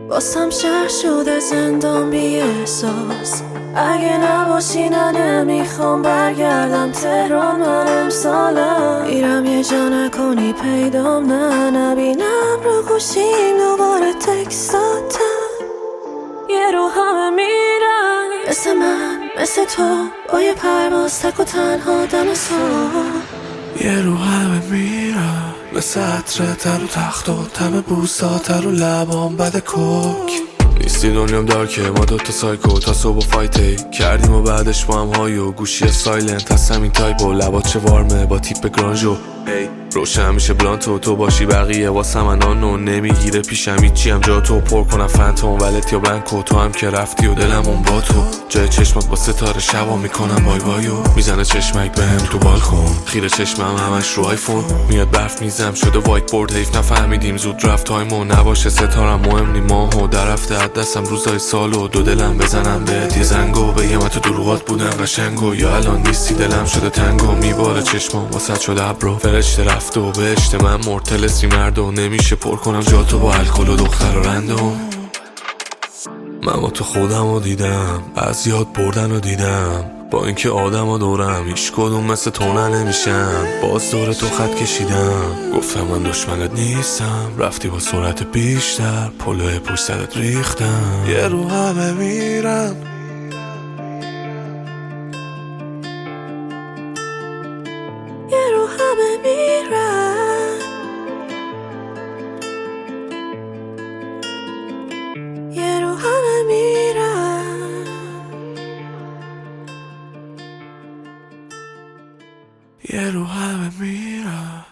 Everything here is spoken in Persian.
واسم شهر شده زندان بی احساس. اگه نباشی نه نمیخوام برگردم تهران. من امسالم میرم یه جا نکنی پیدام نه نبینم رو گوشیم دوباره تکستاتم. یه رو همه میرن مثل من مثل تو با یه پرواز تک و تنها دم سال. یه رو همه میرن مثل عطره تر و تخت و تم بوساتر و لبام بد کوک. نیستی دنیام دارکه ما دوتا سایکو تا صبح فایتی کردیم و بعدش با هم های و گوشی سایلنت هست همین تایپ و لبات چه وارمه با تیپ گرانجو روشن میشه بلانتو تو باشی بقیه واسه من آنو نمیگیره پیشم هیچی هم جا تو پر کنم فنتوم ولت یا بنکو تو هم که رفتی و دلم اون با تو جای چشمات با ستاره شبا میکنم بای بایو میزنه چشمک بهم تو بالکن خیره چشمم همش رو آیفون میاد برف میزم شده وایت بورد حیف نفهمیدیم زود رفت تایمو نباشه ستارم مهم نی ماهو در رفته از دستم روزای سالو دو دلم بزنم بهت یه زنگو بگم من تو دروغات بودم قشنگو یا الان نیستی دلم شده تنگو میباره چشمام واسط شده ابرو فرشته رفت و بهشت من مرتلسی مردو نمیشه پر کنم جاتو با الکل و دختر و رندوم. من با تو خودم رو دیدم از یاد بردن رو دیدم با اینکه آدم و دورم هیچ کدوم مثل تو نمیشن باز دور تو خط کشیدم گفتم من دشمنت نیستم رفتی با سرعت بیشتر پلوی پشت سرت ریختم. یه رو همه میرم یه رو همه میرن یه رو همه میرن یه رو همه میرم